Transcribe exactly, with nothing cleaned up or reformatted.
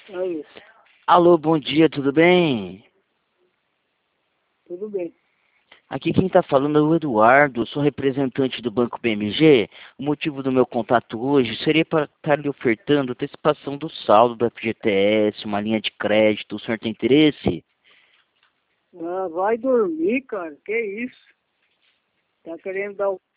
É isso. Alô, bom dia, tudo bem? Tudo bem. Aqui quem está falando é o Eduardo, sou representante do Banco B M G. O motivo do meu contato hoje seria para estar lhe ofertando antecipação do saldo da F G T S, uma linha de crédito. O senhor tem interesse? Ah, vai dormir, cara. Que isso? Tá querendo dar o